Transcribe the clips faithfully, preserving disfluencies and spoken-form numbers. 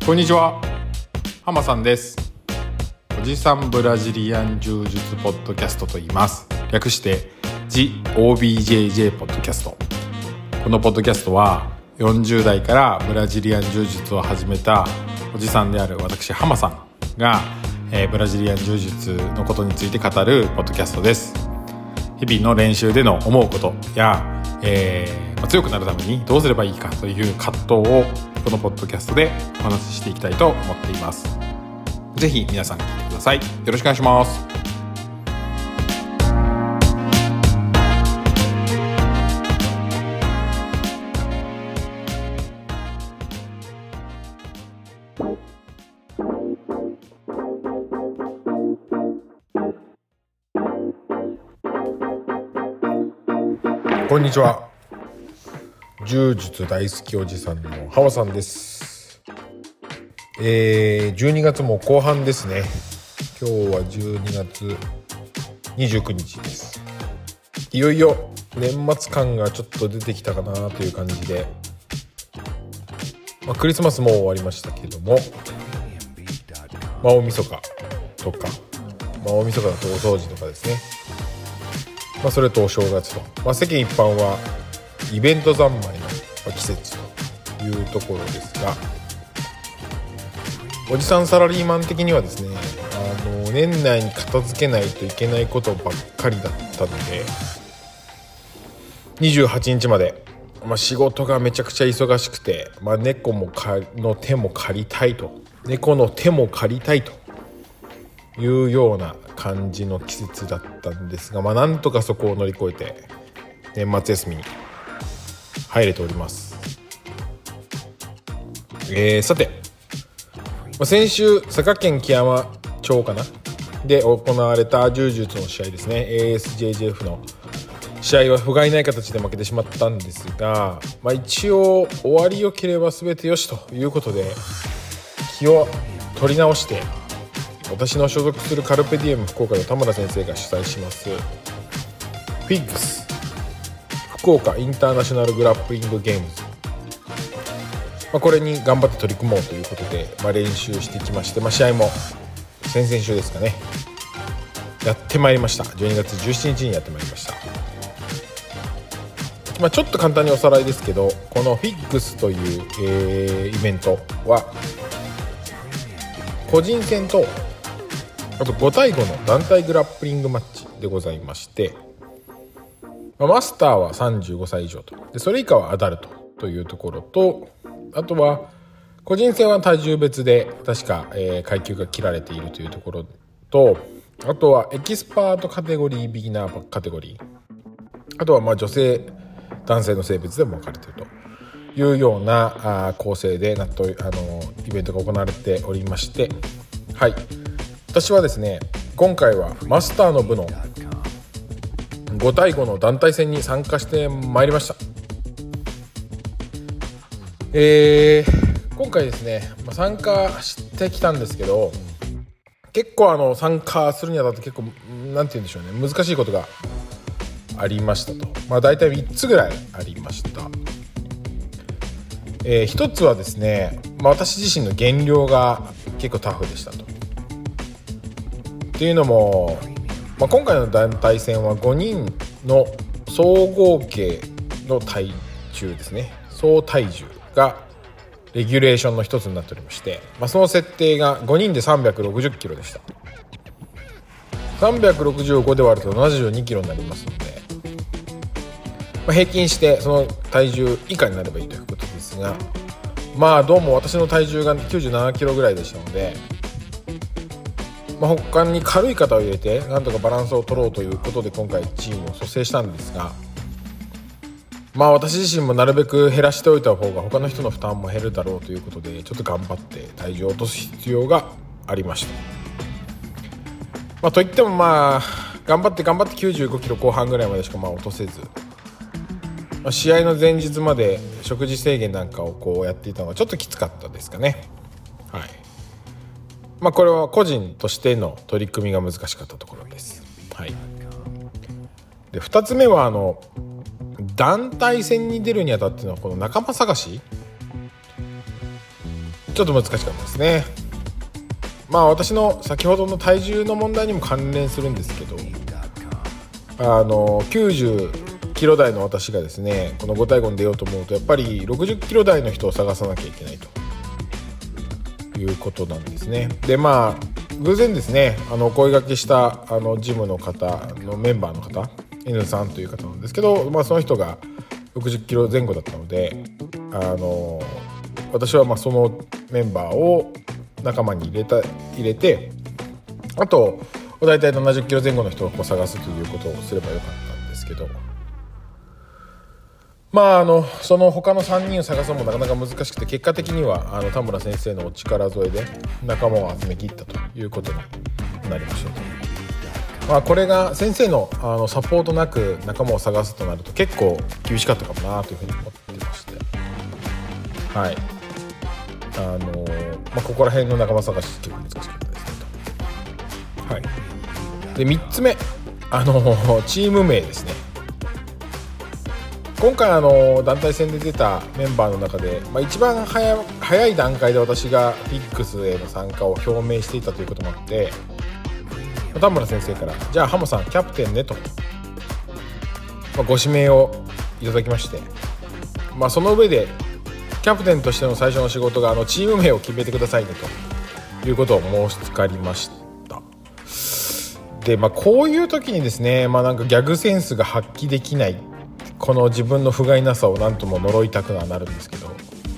こんにちは、浜さんです。おじさんブラジリアン柔術ポッドキャストと言います。略して ジーオービージェージェー ポッドキャスト。このポッドキャストはよんじゅう代からブラジリアン柔術を始めたおじさんである私浜さんが、えー、ブラジリアン柔術のことについて語るポッドキャストです。日々の練習での思うことや、えーまあ、強くなるためにどうすればいいかという葛藤をこのポッドキャストでお話ししていきたいと思っています。ぜひ皆さん聞いてください。よろしくお願いします。こんにちは。柔術大好きおじさんの浜さんです。えー、じゅうにがつも後半ですね。今日はじゅうにがつにじゅうくにちです。いよいよ年末感がちょっと出てきたかなという感じで、まあ、クリスマスも終わりましたけども、まあ、大晦日とか、まあ、大晦日だとお掃除とかですね、まあ、それとお正月と、まあ、世間一般はイベント三昧の季節というところですが、おじさんサラリーマン的にはですね、あの年内に片付けないといけないことばっかりだったので、にじゅうはちにちまで、まあ、仕事がめちゃくちゃ忙しくて、まあ、猫もかの手も借りたいと猫の手も借りたいというような感じの季節だったんですが、まあ、なんとかそこを乗り越えて年末休みに入れております。えー、さて、まあ、先週佐賀県木山町かなで行われた柔術の試合ですね、 エーエスジェージェーエフ の試合は不甲斐ない形で負けてしまったんですが、まあ、一応終わりよければ全てよしということで気を取り直して、私の所属するカルペディエム福岡の田村先生が主催しますフィッグス福岡インターナショナルグラップリングゲームズ、まあ、これに頑張って取り組もうということで、まあ、練習してきまして、まあ、試合も先々週ですかねやってまいりました。じゅうにがつじゅうしちにちにやってまいりました。まあ、ちょっと簡単におさらいですけど、このフィッグスという、えー、イベントは個人戦とあとご対ごの団体グラップリングマッチでございまして、マスターはさんじゅうごさい以上と、でそれ以下はアダルトというところと、あとは個人戦は体重別で確か、えー、階級が切られているというところと、あとはエキスパートカテゴリー、ビギナーカテゴリー、あとはまあ女性男性の性別でも分かれているというようなあ構成でなっとあのイベントが行われておりまして、はい、私はですね今回はマスターの部のご対ごの団体戦に参加してまいりました。えー、今回ですね、まあ、参加してきたんですけど、結構あの参加するにあたって結構なんて言うんでしょうね、難しいことがありましたと。まあ大体みっつぐらいありました。えー、ひとつはですね、まあ、私自身の減量が結構タフでしたと。っていうのも、まあ、今回の団体戦はごにんの総合計の体重ですね、総体重がレギュレーションの一つになっておりまして、まあ、その設定がごにんでさんびゃくろくじゅっキロでした。さんびゃくろくじゅうごで割るとななじゅうにキロになりますので、まあ、平均してその体重以下になればいいということですが、まあどうも私の体重がきゅうじゅうななキロぐらいでしたので、まあ、他に軽い方を入れてなんとかバランスを取ろうということで今回チームを組成したんですが、まあ私自身もなるべく減らしておいた方が他の人の負担も減るだろうということで、ちょっと頑張って体重を落とす必要がありました。まあ、といってもまあ頑張って頑張ってきゅうじゅうごキロ後半ぐらいまでしかまあ落とせず、まあ、試合の前日まで食事制限なんかをこうやっていたのはちょっときつかったですかね。はい、まあ、これは個人としての取り組みが難しかったところです。はい、でふたつめはあの団体戦に出るにあたってのこの仲間探しちょっと難しかったですね。まあ私の先ほどの体重の問題にも関連するんですけど、あのきゅうじゅっキロ台の私がですねこのご対ごに出ようと思うとやっぱりろくじゅっキロ台の人を探さなきゃいけないということなんですね。でまあ偶然ですねあのお声掛けしたあのジムの方のメンバーの方 N さんという方なんですけど、まあ、その人がろくじゅっキロぜん後だったので、あの私はまあそのメンバーを仲間に入れた入れてあとだいたいななじゅっキロぜん後の人をこう探すということをすればよかったんですけど、まああのその他のさんにんを探すのもなかなか難しくて結果的にはあの田村先生のお力添えで仲間を集めきったということになりました。まあ、これが先生の、あのサポートなく仲間を探すとなると結構厳しかったかもなというふうに思ってまして、はいあのーまあ、ここら辺の仲間探し結構難しかったですねと。はい、でみっつめ、あのー、チーム名ですね。今回あの団体戦で出たメンバーの中で、まあ、一番 早, 早い段階で私がフィックスへの参加を表明していたということもあって田村先生からじゃあハモさんキャプテンねと、まあ、ご指名をいただきまして、まあ、その上でキャプテンとしての最初の仕事があのチーム名を決めてくださいねということを申し付かりました。で、まあ、こういう時にですね、まあ、なんかギャグセンスが発揮できないこの自分の不甲斐なさを何とも呪いたくはなるんですけど、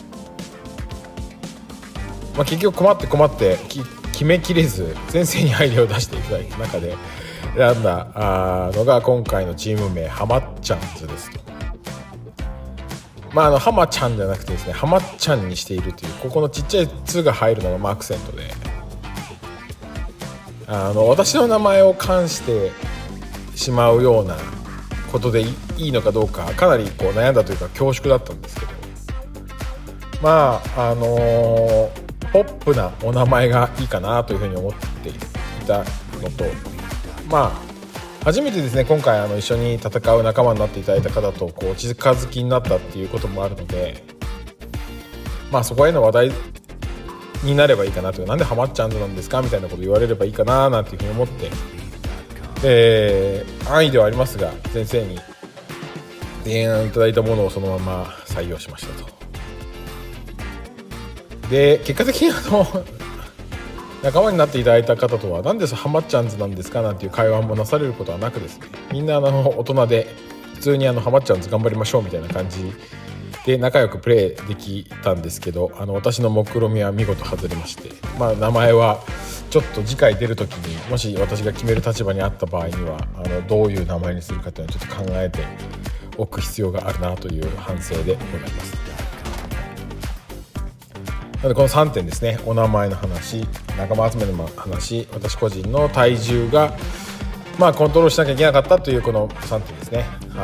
まあ、結局困って困って決めきれず先生にアイデアを出していただいた中で選んだのが今回のチーム名ハマっちゃんズですと。まあ、あのハマちゃんじゃなくてですねハマっちゃんにしているというここのちっちゃい「つ」が入るのがまあアクセントで、あの私の名前を冠してしまうようなことでいいのかどうかかなりこう悩んだというか恐縮だったんですけど、まああのー、ポップなお名前がいいかなというふうに思っていたのと、まあ初めてですね今回あの一緒に戦う仲間になっていただいた方とこう近づきになったっていうこともあるので、まあそこへの話題になればいいかなという、なんでハマっちゃんなんですかみたいなこと言われればいいかななんていうふうに思って、えー、安易ではありますが先生に提案いただいたものをそのまま採用しましたと。で結果的にあの仲間になっていただいた方とはなんでハマっちゃんズなんですかなんていう会話もなされることはなくですね、みんなあの大人で普通にあのハマっちゃんズ頑張りましょうみたいな感じで仲良くプレーできたんですけど、あの私の目論見は見事外れまして、まあ、名前はちょっと次回出る時にもし私が決める立場にあった場合にはあのどういう名前にするかというのをちょっと考えておく必要があるなという反省でございます。なのでこのさんてんですね、お名前の話、仲間集めの話、私個人の体重がまあコントロールしなきゃいけなかったというこのさんてんですね。はい、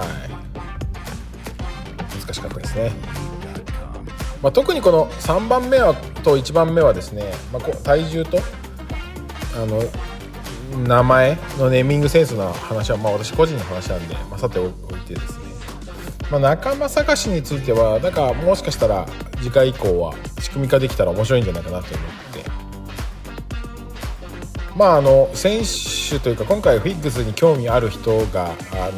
難しかったですね。まあ、特にこのさんばんめはといちばんめはですね、まあ、こう体重とあの名前のネーミングセンスの話はまあ私個人の話なんで、まあ、さておいてですね、まあ、仲間探しについてはなんかもしかしたら次回以降は仕組み化できたら面白いんじゃないかなと思って、まああの選手というか今回フィッグスに興味ある人があの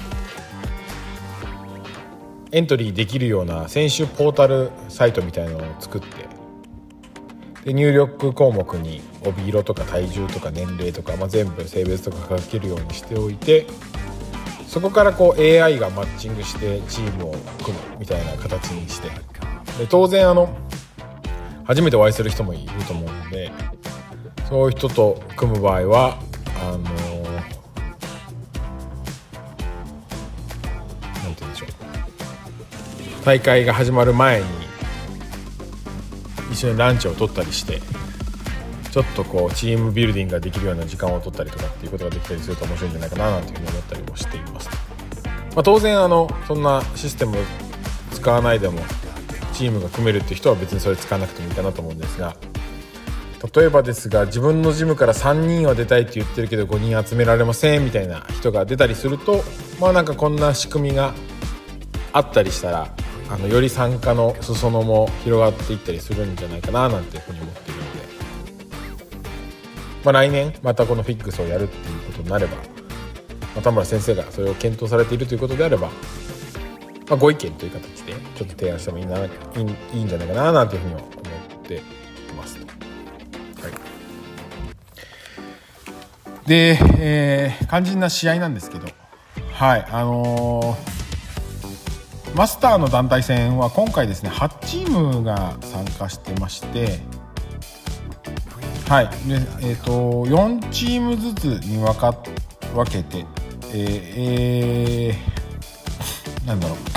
エントリーできるような選手ポータルサイトみたいなのを作って、で入力項目に帯色とか体重とか年齢とか、まあ、全部性別とか書けるようにしておいて、そこからこう エーアイ がマッチングしてチームを組むみたいな形にして、で当然あの初めてお会いする人もいると思うので、そういう人と組む場合はあのなんて言うんでしょう、大会が始まる前に一緒にランチを取ったりして、ちょっとこうチームビルディングができるような時間を取ったりとかっていうことができたりすると面白いんじゃないかななんていうふうに思ったりもしています。まあ、当然あのそんなシステムを使わないでもチームが組めるっていう人は別にそれ使わなくてもいいかなと思うんですが、例えばですが自分のジムからさんにんは出たいって言ってるけどごにん集められませんみたいな人が出たりすると、まあなんかこんな仕組みがあったりしたらあのより参加の裾野も広がっていったりするんじゃないかななんていうふうに思っているので、まあ、来年またこのフィックスをやるっていうことになれば、まあ、田村先生がそれを検討されているということであれば、まあ、ご意見という形でちょっと提案してもいいな、いい、いいんじゃないかななんていうふうに思っていますと。はい、で、えー、肝心な試合なんですけど、はいあのー、マスターの団体戦は今回ですねはちチームが参加してまして、はいでえー、とよんチームずつに分か分けて、えーえー、なんだろう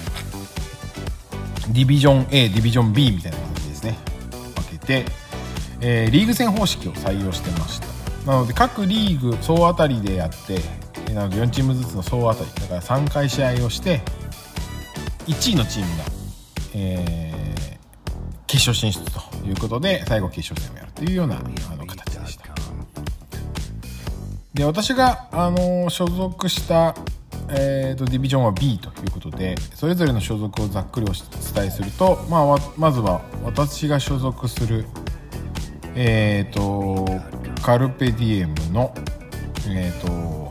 ディビジョン A、ディビジョン B みたいな感じですね分けて、えー、リーグ戦方式を採用してました。なので各リーグ総当たりでやって、なのでよんチームずつの総当たりだからさんかい試合をしていちいのチームが、えー、決勝進出ということで最後決勝戦をやるというようなあの形でした。で私が、あのー、所属した、えー、とディビジョンは B ということで、それぞれの所属をざっくりお伝えすると、まあ、まずは私が所属する、えー、とカルペディエムの、えー、と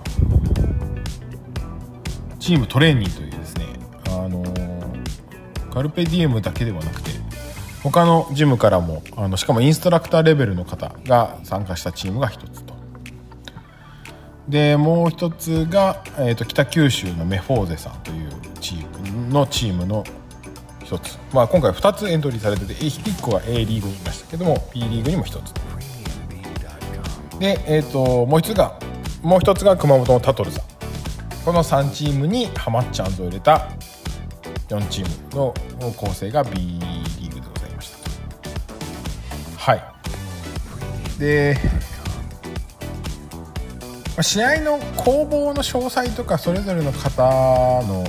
チームトレーニーというですね、あのー、カルペディエムだけではなくて他のジムからもあのしかもインストラクターレベルの方が参加したチームが一つと、でもう一つが、えー、と北九州のメフォーゼさんというチームのチームの一つ、まあ、今回ふたつエントリーされてていっこは A リーグにいましたけども B リーグにも一つで、えー、ともう一つがもう一つが熊本のタトルさん、このさんチームにハマッチャンズを入れたよんチームの構成が B リーグでございました。はいで試合の攻防の詳細とかそれぞれの方の、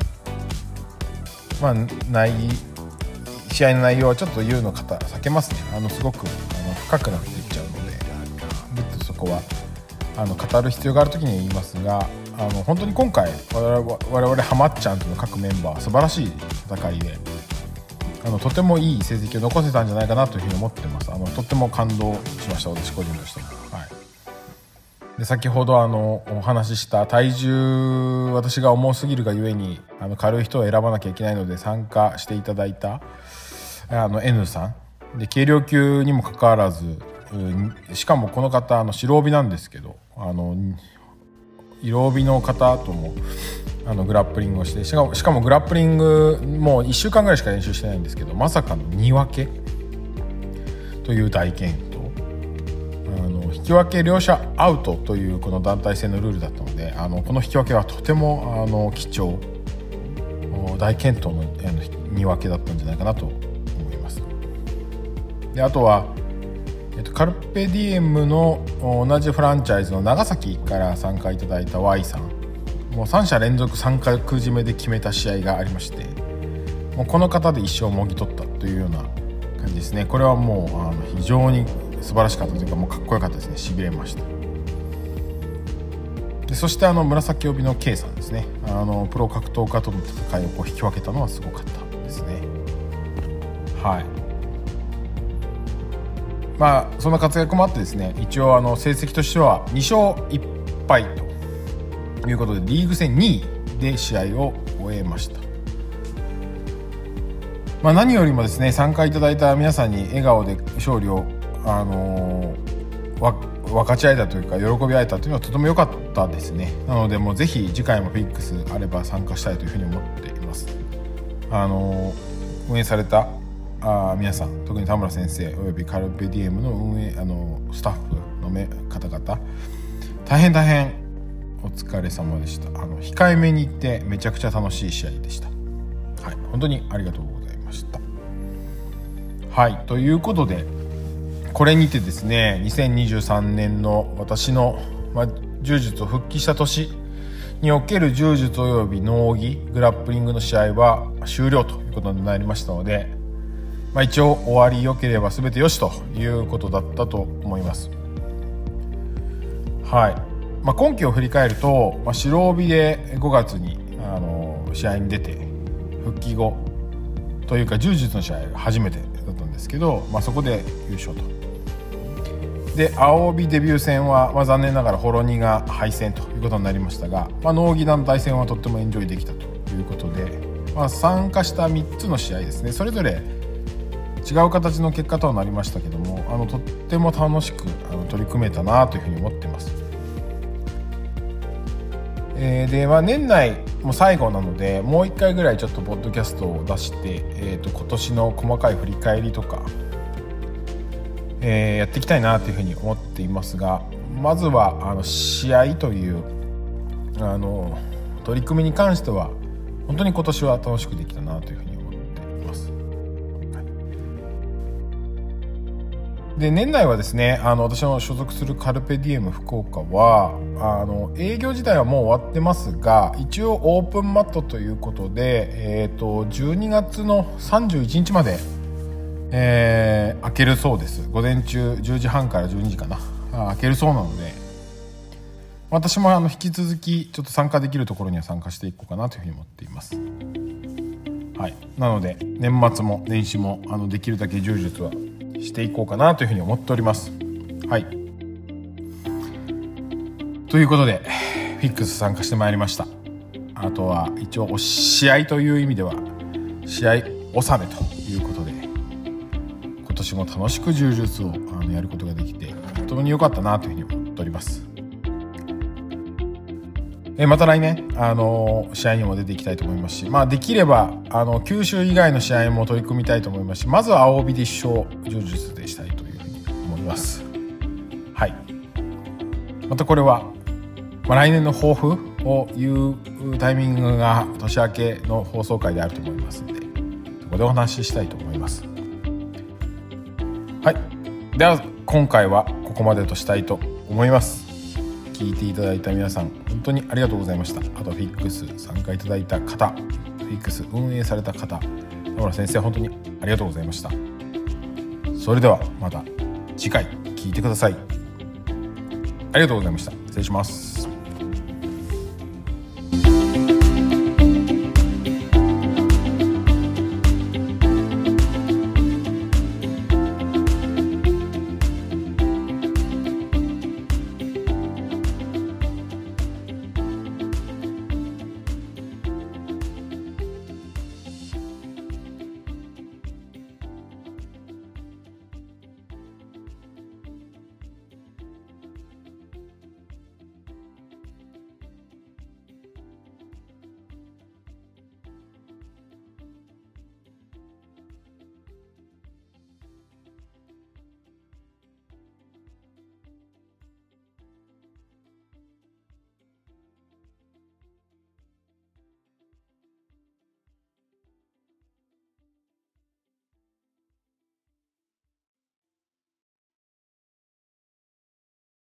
まあ、内試合の内容はちょっと言うの方避けますね。あのすごくあの深くなっていっちゃうので、ぐっとそこはあの語る必要があるときには言いますが、あの本当に今回我々、我々ハマッチャンとの各メンバー素晴らしい戦いで、あのとてもいい成績を残せたんじゃないかなというふうに思ってます。あのとっても感動しました、私個人としても。はいで先ほどあのお話しした体重私が重すぎるがゆえにあの軽い人を選ばなきゃいけないので参加していただいたあの N さんで、軽量級にもかかわらず、しかもこの方あの白帯なんですけど、あの色帯の方ともあのグラップリングをして、しかも、しかもグラップリングもういっしゅうかんぐらいしか練習してないんですけど、まさかのに分けという大健闘、あの引き分け両者アウトというこの団体戦のルールだったので、あのこの引き分けはとてもあの貴重大健闘のに分けだったんじゃないかなと思います。であとは、えっと、カルペディエムの同じフランチャイズの長崎から参加いただいた Y さん、もうさん者連続さん角締めで決めた試合がありまして、もうこの方で一勝をもぎ取ったというような感じですね。これはもうあの非常に素晴らしかったというか、もうかっこよかったですね。しびれました。でそしてあの紫帯の K さんですね、あのプロ格闘家との戦いをこう引き分けたのはすごかったですね。はい、まあそんな活躍もあってですね、一応あの成績としてはに勝いっぱいということでリーグ戦にいで試合を終えました。まあ、何よりもですね、参加いただいた皆さんに笑顔で勝利を、あのー、わ分かち合えたというか喜び合えたというのはとても良かったですね。なのでもうぜひ次回もフィックスあれば参加したいというふうに思っています。あのー、運営されたあ皆さん、特に田村先生およびカルペディエムの運営あのスタッフの方々、大変大変お疲れ様でした。あの控えめに行ってめちゃくちゃ楽しい試合でした。はい、本当にありがとうございました。はい、ということでこれにてですね、にせんにじゅうさんねんの私の、まあ、柔術を復帰した年における柔術および農技グラップリングの試合は終了ということになりましたので、まあ、一応終わり良ければ全てよしということだったと思います。はい、まあ、今季を振り返ると、まあ、白帯でごがつにあの試合に出て復帰後というか柔術の試合が初めてだったんですけど、まあ、そこで優勝と。で青帯デビュー戦は、まあ、残念ながらほろにが敗戦ということになりましたが、まあ、ノーギ団体戦はとってもエンジョイできたということで、まあ、参加したみっつの試合ですね、それぞれ違う形の結果とはなりましたけども、あのとっても楽しくあの取り組めたなというふうに思っています。えー、で、まあ、年内も最後なのでもういっかいぐらいちょっとポッドキャストを出して、えー、と今年の細かい振り返りとか、えー、やっていきたいなというふうに思っていますが、まずはあの試合というあの取り組みに関しては本当に今年は楽しくできたなというふうに思っています。で年内はですね、あの私の所属するカルペディエム福岡はあの営業自体はもう終わってますが、一応オープンマットということで、えー、とじゅうにがつのさんじゅういちにちまで、えー、開けるそうです。午前中じゅうじはんからじゅうにじかな、あ開けるそうなので、私もあの引き続きちょっと参加できるところには参加していこうかなというふうに思っています。はい、なので年末も年始もあのできるだけ柔術はしていこうかなというふうに思っております。はい、ということでフィックス参加してまいりました。あとは一応試合という意味では試合納めということで、今年も楽しく柔術をあのやることができて本当に良かったなというふうに思っております。えまた来年あの試合にも出ていきたいと思いますし、まあ、できればあの九州以外の試合も取り組みたいと思いますし、まずは青帯で一生柔術でしたいというふうに思います。はい、またこれは、まあ、来年の抱負を言うタイミングが年明けの放送回であると思いますので、そこでお話ししたいと思います。はい、では今回はここまでとしたいと思います。聞いていただいた皆さん本当にありがとうございました。あとフィックス参加いただいた方、フィックス運営された方、田村先生本当にありがとうございました。それではまた次回聞いてください。ありがとうございました。失礼します。